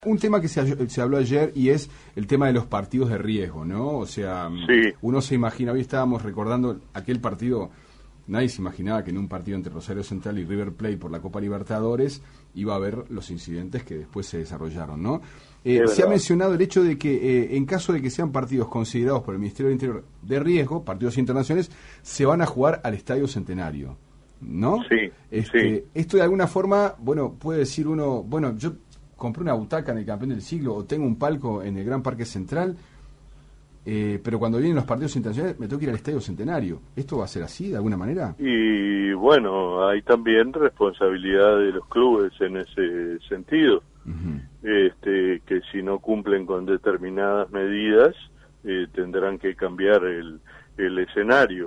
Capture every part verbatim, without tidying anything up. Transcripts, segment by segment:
Un tema que se, se habló ayer y es el tema de los partidos de riesgo, ¿no? O sea, sí. Uno se imagina, hoy estábamos recordando aquel partido, nadie se imaginaba que en un partido entre Rosario Central y River Plate por la Copa Libertadores iba a haber los incidentes que después se desarrollaron, ¿no? Eh, se ha mencionado el hecho de que eh, en caso de que sean partidos considerados por el Ministerio del Interior de riesgo, partidos internacionales, se van a jugar al Estadio Centenario, ¿no? Sí, este, sí. Esto de alguna forma, bueno, puede decir uno, bueno, yo compré una butaca en el Campeón del Siglo o tengo un palco en el Gran Parque Central, eh, pero cuando vienen los partidos internacionales me tengo que ir al Estadio Centenario. ¿Esto va a ser así de alguna manera? Y bueno, hay también responsabilidad de los clubes en ese sentido, uh-huh. este, que si no cumplen con determinadas medidas eh, tendrán que cambiar el, el escenario.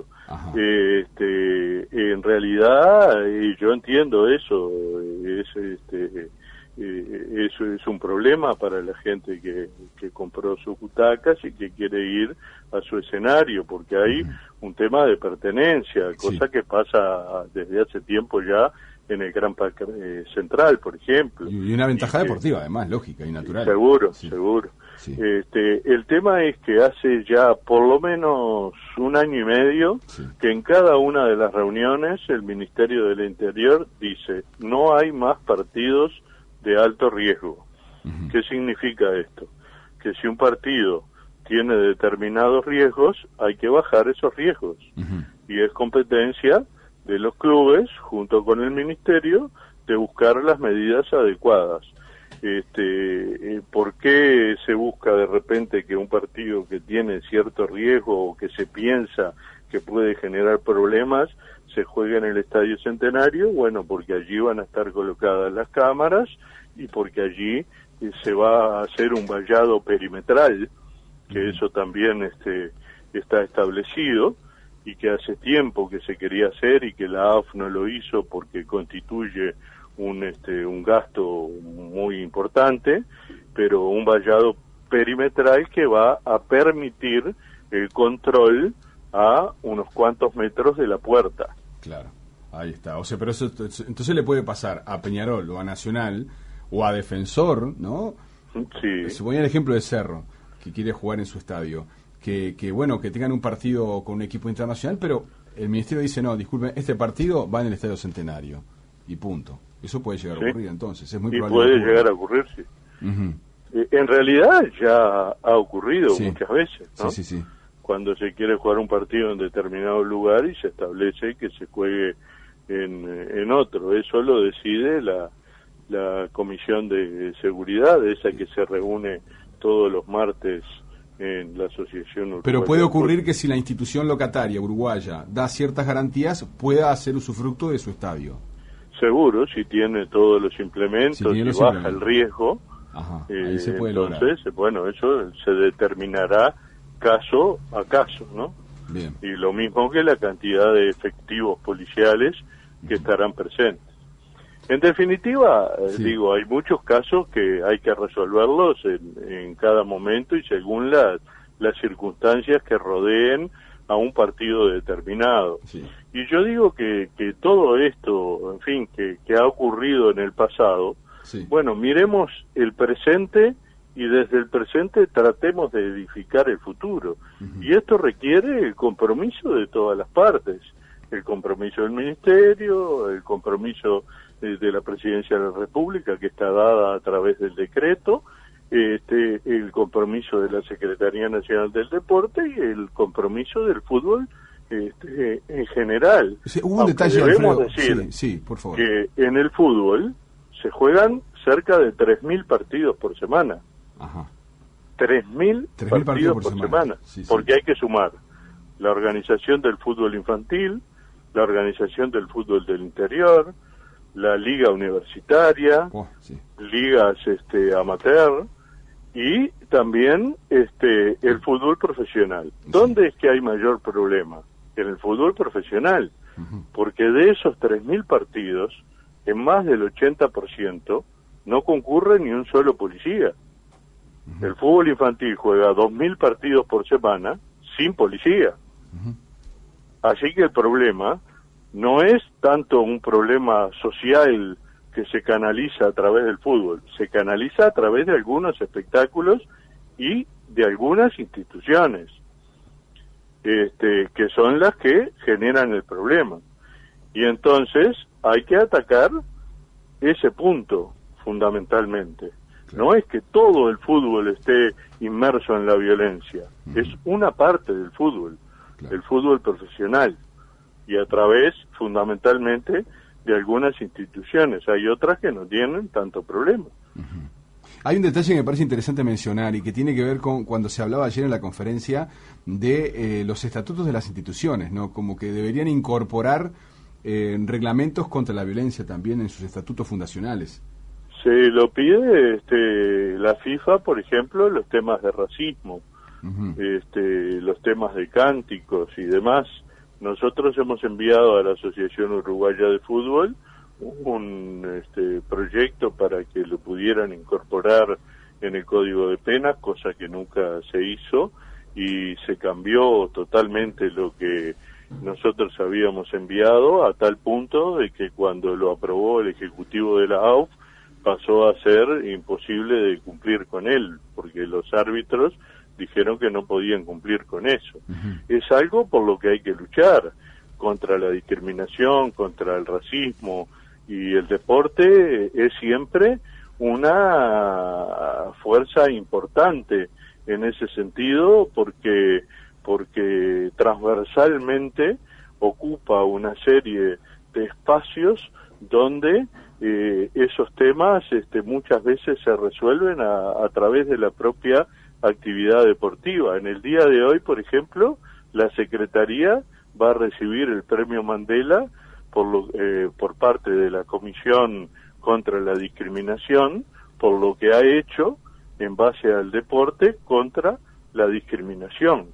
Este, en realidad eh, yo entiendo eso, es este Eh, eso es un problema para la gente que, que compró sus butacas y que quiere ir a su escenario, porque hay uh-huh. un tema de pertenencia, cosa sí. que pasa desde hace tiempo ya en el Gran Parque eh, Central, por ejemplo. Y una ventaja y que, deportiva, además, lógica y natural. Seguro, sí. seguro. Sí. Este, el tema es que hace ya por lo menos un año y medio sí. que en cada una de las reuniones el Ministerio del Interior dice, no hay más partidos de alto riesgo. Uh-huh. ¿Qué significa esto? Que si un partido tiene determinados riesgos, hay que bajar esos riesgos. Uh-huh. Y es competencia de los clubes, junto con el Ministerio, de buscar las medidas adecuadas. Este, ¿por qué se busca de repente que un partido que tiene cierto riesgo o que se piensa que puede generar problemas se juegue en el Estadio Centenario? Bueno, porque allí van a estar colocadas las cámaras y porque allí eh, se va a hacer un vallado perimetral, que uh-huh. eso también este, está establecido y que hace tiempo que se quería hacer y que la A F no lo hizo porque constituye un, este, un gasto muy importante, pero un vallado perimetral que va a permitir el control a unos cuantos metros de la puerta. Claro, ahí está. O sea, pero eso entonces le puede pasar a Peñarol o a Nacional o a Defensor, ¿no? Sí. Se ponía el ejemplo de Cerro, que quiere jugar en su estadio, que, que bueno, que tengan un partido con un equipo internacional, pero el Ministerio dice, no, disculpen, este partido va en el Estadio Centenario, y punto. Eso puede llegar sí. a ocurrir entonces, es muy y probable. puede llegar a ocurrir, sí. Uh-huh. Eh, en realidad ya ha ocurrido sí. muchas veces, ¿no? Sí, sí, sí. Cuando se quiere jugar un partido en determinado lugar y se establece que se juegue en, en otro. Eso lo decide la, la Comisión de Seguridad, esa que se reúne todos los martes en la Asociación Uruguaya. Pero puede ocurrir que si la institución locataria uruguaya da ciertas garantías, pueda hacer usufructo de su estadio. Seguro, si tiene todos los implementos si y los baja implementos. el riesgo, Ajá, eh, ahí se puede entonces, lograr. bueno, eso se determinará caso a caso, ¿no? Bien. Y lo mismo que la cantidad de efectivos policiales que uh-huh. estarán presentes. En definitiva, sí. digo, hay muchos casos que hay que resolverlos en, en cada momento y según las las circunstancias que rodeen a un partido determinado. Sí. Y yo digo que, que todo esto, en fin, que, que ha ocurrido en el pasado, sí. bueno, miremos el presente y desde el presente tratemos de edificar el futuro. Uh-huh. Y esto requiere el compromiso de todas las partes, el compromiso del Ministerio, el compromiso de, de la Presidencia de la República, que está dada a través del decreto, este, el compromiso de la Secretaría Nacional del Deporte y el compromiso del fútbol este, en general. Sí, hubo un detalle, debemos Alfredo. decir sí, sí, por favor. que en el fútbol se juegan cerca de tres mil partidos por semana. Ajá. tres mil partidos, partidos por, por semana, semana sí, sí. porque hay que sumar la organización del fútbol infantil, la organización del fútbol del interior, la liga universitaria, oh, sí. ligas este, amateur y también este el fútbol profesional. Sí. ¿Dónde es que hay mayor problema? En el fútbol profesional, uh-huh. porque de esos tres mil partidos, en más del ochenta por ciento no concurre ni un solo policía. Uh-huh. El fútbol infantil juega dos mil partidos por semana sin policía. Uh-huh. Así que el problema no es tanto un problema social que se canaliza a través del fútbol, se canaliza a través de algunos espectáculos y de algunas instituciones, este, que son las que generan el problema. Y entonces hay que atacar ese punto fundamentalmente. Claro. No es que todo el fútbol esté inmerso en la violencia, uh-huh. es una parte del fútbol, claro. el fútbol profesional, y a través fundamentalmente de algunas instituciones. Hay otras que no tienen tanto problema. Uh-huh. Hay un detalle que me parece interesante mencionar y que tiene que ver con cuando se hablaba ayer en la conferencia de eh, los estatutos de las instituciones, ¿no? Como que deberían incorporar eh, reglamentos contra la violencia también en sus estatutos fundacionales. Se lo pide este, la FIFA, por ejemplo, los temas de racismo, uh-huh. este, los temas de cánticos y demás. Nosotros hemos enviado a la Asociación Uruguaya de Fútbol un este, proyecto para que lo pudieran incorporar en el Código de Penas, cosa que nunca se hizo, y se cambió totalmente lo que nosotros habíamos enviado, a tal punto de que cuando lo aprobó el Ejecutivo de la A U F pasó a ser imposible de cumplir con él, porque los árbitros dijeron que no podían cumplir con eso. Uh-huh. Es algo por lo que hay que luchar, contra la discriminación, contra el racismo, y el deporte es siempre una fuerza importante en ese sentido, porque porque transversalmente ocupa una serie de espacios donde eh, esos temas este, muchas veces se resuelven a, a través de la propia actividad deportiva. En el día de hoy, por ejemplo, la Secretaría va a recibir el Premio Mandela por, lo, eh, por parte de la Comisión contra la Discriminación, por lo que ha hecho en base al deporte contra la discriminación.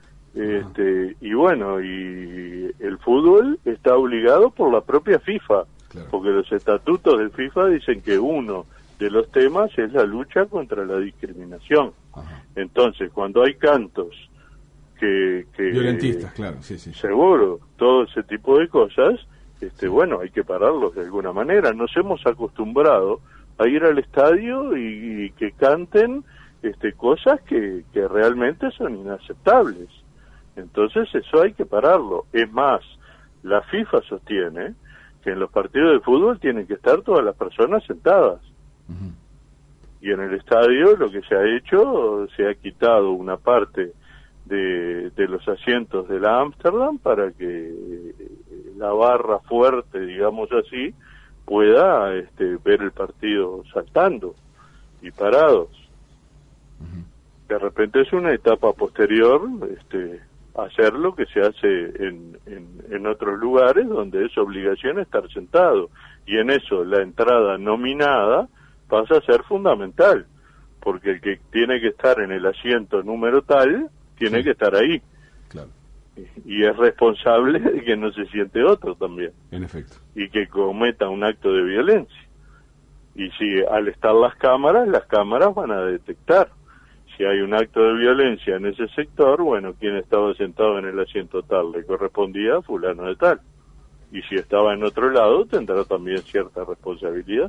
Este, y bueno, y el fútbol está obligado por la propia FIFA, claro. porque los estatutos de FIFA dicen que uno de los temas es la lucha contra la discriminación. Ajá. Entonces, cuando hay cantos que... que violentistas, claro, sí, sí. Seguro, todo ese tipo de cosas, este, bueno, hay que pararlos de alguna manera. Nos hemos acostumbrado a ir al estadio y, y que canten este, cosas que, que realmente son inaceptables. Entonces eso hay que pararlo. Es más, la FIFA sostiene que en los partidos de fútbol tienen que estar todas las personas sentadas. Uh-huh. Y en el estadio lo que se ha hecho, se ha quitado una parte de, de los asientos de la Ámsterdam para que la barra fuerte, digamos así, pueda este, ver el partido saltando y parados. Uh-huh. De repente es una etapa posterior, este, hacer lo que se hace en, en, en otros lugares donde es obligación estar sentado, y en eso la entrada nominada pasa a ser fundamental, porque el que tiene que estar en el asiento número tal tiene sí. que estar ahí, claro. y, y es responsable de que no se siente otro también, en efecto, y que cometa un acto de violencia. Y si al estar las cámaras, las cámaras van a detectar si hay un acto de violencia en ese sector, bueno, quien estaba sentado en el asiento tal le correspondía a fulano de tal. Y si estaba en otro lado, tendrá también cierta responsabilidad.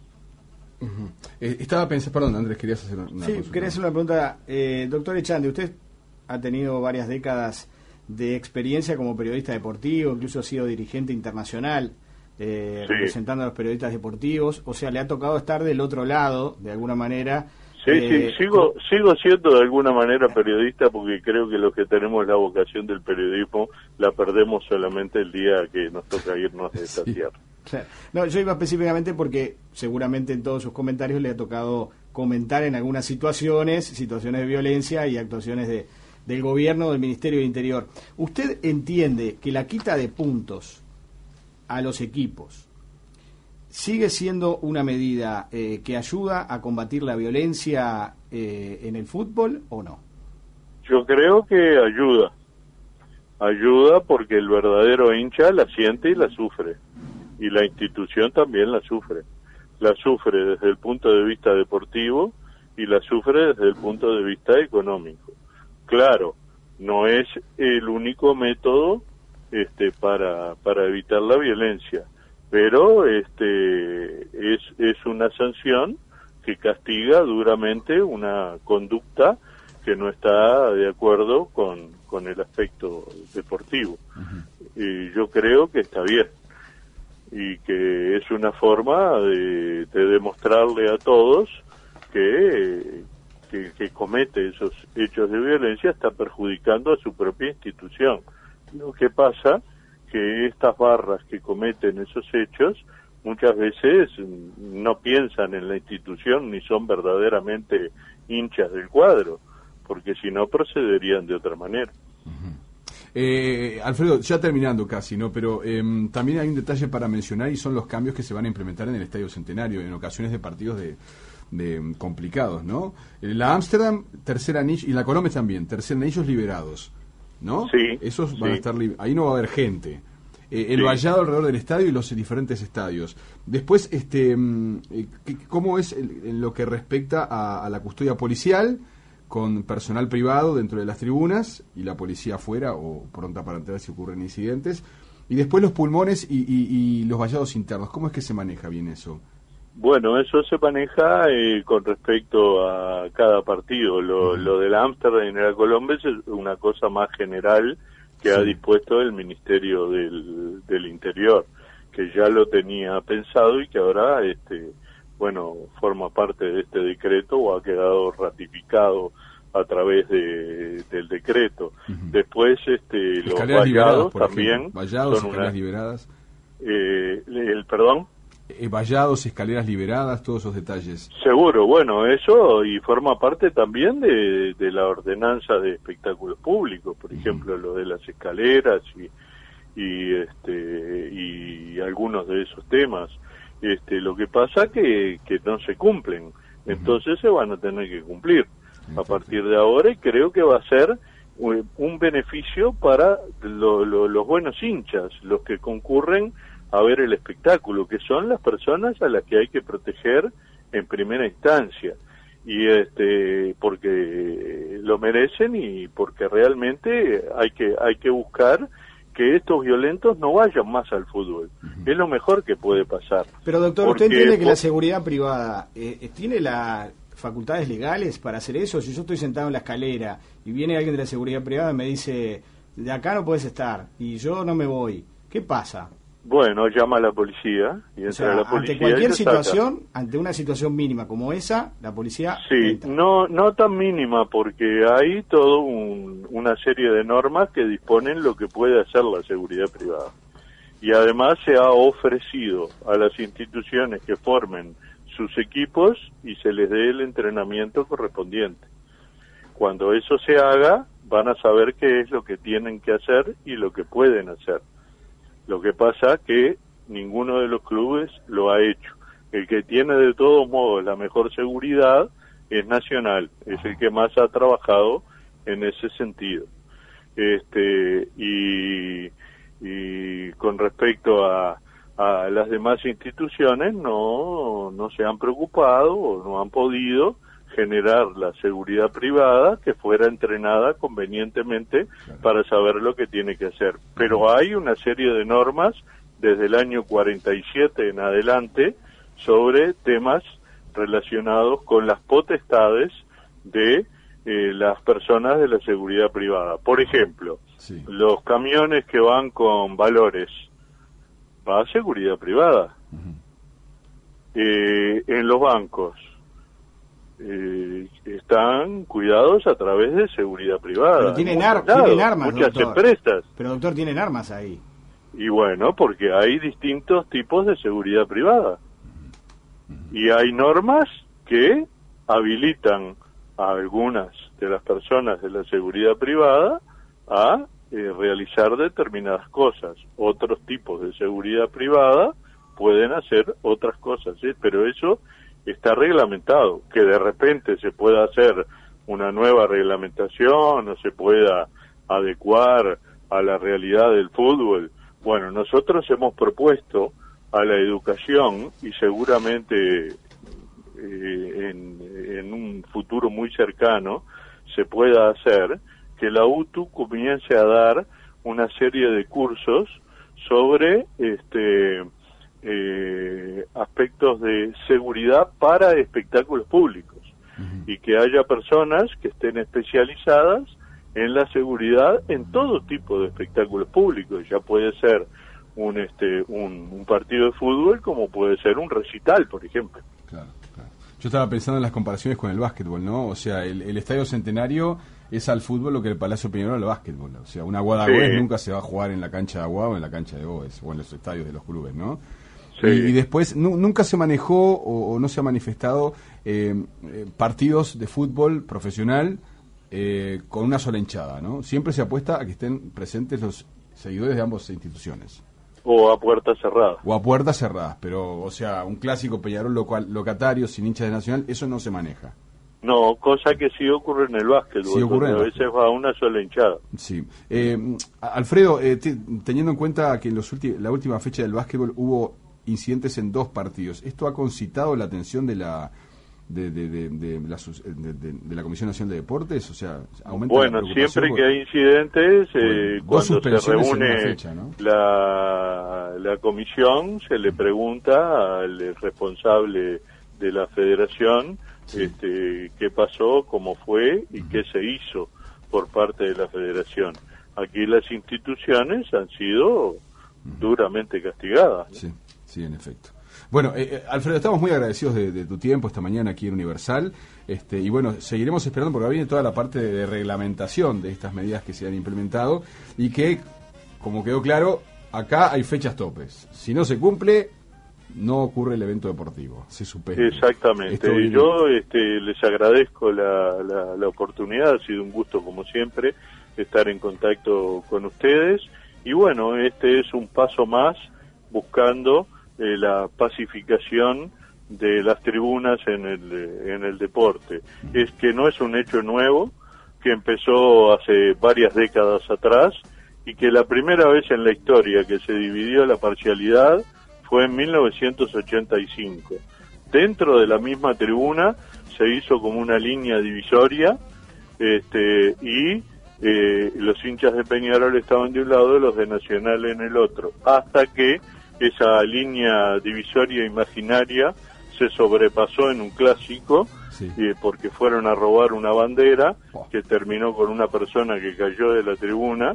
Uh-huh. Eh, estaba pensando, perdón, Andrés, querías hacer una Sí, consulta. quería hacer una pregunta. Eh, doctor Echandi, usted ha tenido varias décadas de experiencia como periodista deportivo, incluso ha sido dirigente internacional, eh, sí. representando a los periodistas deportivos, o sea, le ha tocado estar del otro lado, de alguna manera. Sí, eh, sí, sigo, sigo siendo de alguna manera periodista, porque creo que los que tenemos la vocación del periodismo la perdemos solamente el día que nos toca irnos de esta sí. tierra. Claro. No, yo iba específicamente porque seguramente en todos sus comentarios le ha tocado comentar en algunas situaciones, situaciones de violencia y actuaciones de, del gobierno, del Ministerio del Interior. ¿Usted entiende que la quita de puntos a los equipos sigue siendo una medida eh, que ayuda a combatir la violencia eh, en el fútbol o no? Yo creo que ayuda. Ayuda porque el verdadero hincha la siente y la sufre. Y la institución también la sufre. La sufre desde el punto de vista deportivo y la sufre desde el punto de vista económico. Claro, no es el único método este, para, para evitar la violencia, pero este es, es una sanción que castiga duramente una conducta que no está de acuerdo con, con el aspecto deportivo. Uh-huh. Y yo creo que está bien, y que es una forma de, de demostrarle a todos que, que, que comete esos hechos de violencia está perjudicando a su propia institución. Lo que pasa que estas barras que cometen esos hechos muchas veces no piensan en la institución ni son verdaderamente hinchas del cuadro, porque si no procederían de otra manera. Uh-huh. eh, Alfredo, ya terminando casi, ¿no? Pero eh, también hay un detalle para mencionar y son los cambios que se van a implementar en el Estadio Centenario en ocasiones de partidos de, de complicados, ¿no? La Ámsterdam, tercer anillo, y la Colombia también, tercer anillos liberados, ¿no? Sí. Esos van sí. a estar libres, ahí no va a haber gente. Eh, el sí. vallado alrededor del estadio y los diferentes estadios. Después, este, ¿cómo es el, en lo que respecta a, a la custodia policial con personal privado dentro de las tribunas y la policía afuera o pronta para entrar si ocurren incidentes? Y después los pulmones y, y, y los vallados internos. ¿Cómo es que se maneja bien eso? Bueno, eso se maneja eh, con respecto a cada partido. Lo, uh-huh. lo de la Ámsterdam y la Colombia es una cosa más general que sí. ha dispuesto el Ministerio del, del Interior, que ya lo tenía pensado y que ahora, este, bueno, forma parte de este decreto o ha quedado ratificado a través de, del decreto. Uh-huh. Después, este, los vallados también. Vallados, son escaleras una, liberadas. Eh, el perdón. Eh, vallados, escaleras liberadas, todos esos detalles. Seguro, bueno, eso y forma parte también de, de la ordenanza de espectáculos públicos, por uh-huh. ejemplo, lo de las escaleras y, y este y algunos de esos temas. Este, lo que pasa que que no se cumplen, entonces uh-huh. se van a tener que cumplir uh-huh. a partir de ahora, y creo que va a ser un, un beneficio para lo, lo, los buenos hinchas, los que concurren a ver el espectáculo, que son las personas a las que hay que proteger en primera instancia, y este porque lo merecen y porque realmente hay que hay que buscar que estos violentos no vayan más al fútbol. Uh-huh. Es lo mejor que puede pasar. Pero doctor, porque, ¿usted entiende que por... la seguridad privada eh, tiene las facultades legales para hacer eso? Si yo estoy sentado en la escalera y viene alguien de la seguridad privada y me dice, de acá no puedes estar, y yo no me voy, ¿qué pasa? Bueno, llama a la policía y entra, o sea, a la policía. Ante cualquier y situación, saca. Ante una situación mínima como esa, la policía Sí, entra. no no tan mínima, porque hay todo un, una serie de normas que disponen lo que puede hacer la seguridad privada. Y además se ha ofrecido a las instituciones que formen sus equipos y se les dé el entrenamiento correspondiente. Cuando eso se haga, van a saber qué es lo que tienen que hacer y lo que pueden hacer. Lo que pasa que ninguno de los clubes lo ha hecho. El que tiene de todos modos la mejor seguridad es Nacional, es el que más ha trabajado en ese sentido. Este y, y con respecto a, a las demás instituciones no no se han preocupado o no han podido generar la seguridad privada que fuera entrenada convenientemente claro. para saber lo que tiene que hacer. Pero hay una serie de normas desde el año cuarenta y siete en adelante sobre temas relacionados con las potestades de eh, las personas de la seguridad privada. Por ejemplo, sí. los camiones que van con valores, va a seguridad privada. Uh-huh. Eh, en los bancos, Eh, están cuidados a través de seguridad privada. Pero tienen, ar tienen armas, muchas doctor. empresas. Pero doctor, tienen armas ahí. Y bueno, porque hay distintos tipos de seguridad privada. Y hay normas que habilitan a algunas de las personas de la seguridad privada a eh, realizar determinadas cosas. Otros tipos de seguridad privada pueden hacer otras cosas, ¿sí? Pero eso está reglamentado. Que de repente se pueda hacer una nueva reglamentación o se pueda adecuar a la realidad del fútbol. Bueno, nosotros hemos propuesto a la educación y seguramente eh, en, en un futuro muy cercano se pueda hacer que la U T U comience a dar una serie de cursos sobre este eh, aspectos de seguridad para espectáculos públicos uh-huh. y que haya personas que estén especializadas en la seguridad en todo tipo de espectáculos públicos. Ya puede ser un este un, un partido de fútbol como puede ser un recital, por ejemplo. Claro, claro. Yo estaba pensando en las comparaciones con el básquetbol, ¿no? O sea, el, el Estadio Centenario es al fútbol lo que el Palacio Peñarol al básquetbol. O sea, una Aguada sí. Goes nunca se va a jugar en la cancha de Aguada o en la cancha de Goes o en los estadios de los clubes, ¿no? Sí. Y, y después nu, nunca se manejó o, o no se ha manifestado eh, eh, partidos de fútbol profesional eh, con una sola hinchada, ¿no? Siempre se apuesta a que estén presentes los seguidores de ambas instituciones. O a puertas cerradas. O a puertas cerradas, pero, o sea, un clásico Peñarol local, locatario sin hinchas de Nacional, eso no se maneja. No, cosa que sí ocurre en el básquetbol, sí ocurre donde a veces va una sola hinchada. Sí. Eh, Alfredo, eh, te, teniendo en cuenta que en los ulti- la última fecha del básquetbol hubo incidentes en dos partidos, ¿esto ha concitado la atención de la de, de, de, de, la, de, de, de la Comisión Nacional de Deportes? O sea, aumenta bueno, la siempre por, que hay incidentes, eh, cuando se reúne fecha, ¿no? la, la comisión, se le pregunta al responsable de la federación sí. este, qué pasó, cómo fue y uh-huh. qué se hizo por parte de la federación. Aquí las instituciones han sido uh-huh. duramente castigadas, ¿no? Sí, sí, en efecto. Bueno, eh, Alfredo, estamos muy agradecidos de, de tu tiempo esta mañana aquí en Universal, este, y bueno, seguiremos esperando porque ahora viene toda la parte de, de reglamentación de estas medidas que se han implementado y que, como quedó claro, acá hay fechas topes. Si no se cumple, no ocurre el evento deportivo, se suspende. Exactamente, y yo este, les agradezco la, la, la oportunidad, ha sido un gusto como siempre estar en contacto con ustedes, y bueno, este es un paso más buscando Eh, la pacificación de las tribunas en el en el deporte. Es que no es un hecho nuevo, que empezó hace varias décadas atrás y que la primera vez en la historia que se dividió la parcialidad fue en mil novecientos ochenta y cinco. Dentro de la misma tribuna se hizo como una línea divisoria este y eh, los hinchas de Peñarol estaban de un lado y los de Nacional en el otro, hasta que esa línea divisoria imaginaria se sobrepasó en un clásico sí. eh, porque fueron a robar una bandera oh. que terminó con una persona que cayó de la tribuna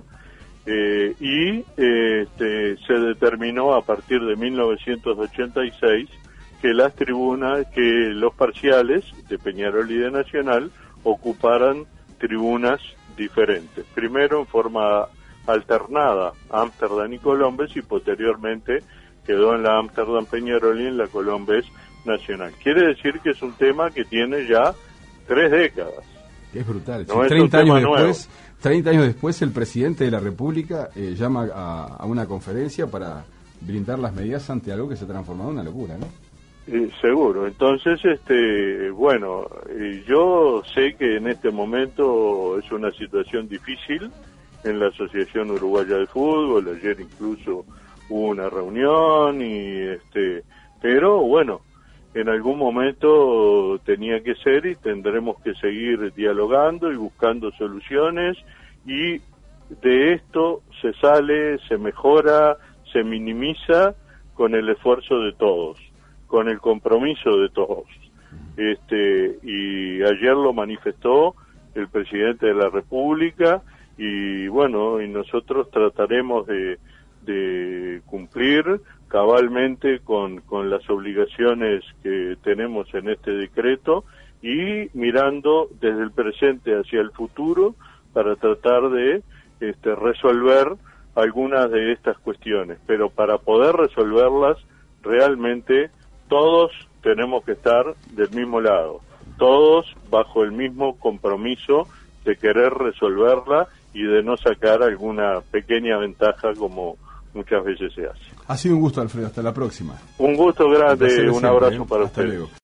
eh, y eh, este, se determinó a partir de mil novecientos ochenta y seis que las tribunas, que los parciales de Peñarol y de Nacional ocuparan tribunas diferentes. Primero en forma alternada, Ámsterdam y Colombes, y posteriormente quedó en la Ámsterdam Peñarol y en la Colombes Nacional. Quiere decir que es un tema que tiene ya tres décadas. Es brutal. No sí, es treinta, un años tema después, nuevo. treinta años después el presidente de la República eh, llama a, a una conferencia para brindar las medidas ante algo que se ha transformado en una locura, ¿no? Eh, seguro. Entonces, este, bueno, eh, yo sé que en este momento es una situación difícil en la Asociación Uruguaya de Fútbol. Ayer incluso hubo una reunión y este, pero bueno, en algún momento tenía que ser y tendremos que seguir dialogando y buscando soluciones, y de esto se sale, se mejora, se minimiza con el esfuerzo de todos, con el compromiso de todos. Este, y ayer lo manifestó el presidente de la República, y bueno, y nosotros trataremos de, de cumplir cabalmente con, con las obligaciones que tenemos en este decreto, y mirando desde el presente hacia el futuro para tratar de este, resolver algunas de estas cuestiones. Pero para poder resolverlas, realmente todos tenemos que estar del mismo lado, todos bajo el mismo compromiso de querer resolverla y de no sacar alguna pequeña ventaja como muchas veces se hace. Ha sido un gusto, Alfredo. Hasta la próxima. Un gusto grande, un, un abrazo ¿eh? para Hasta ustedes. Luego.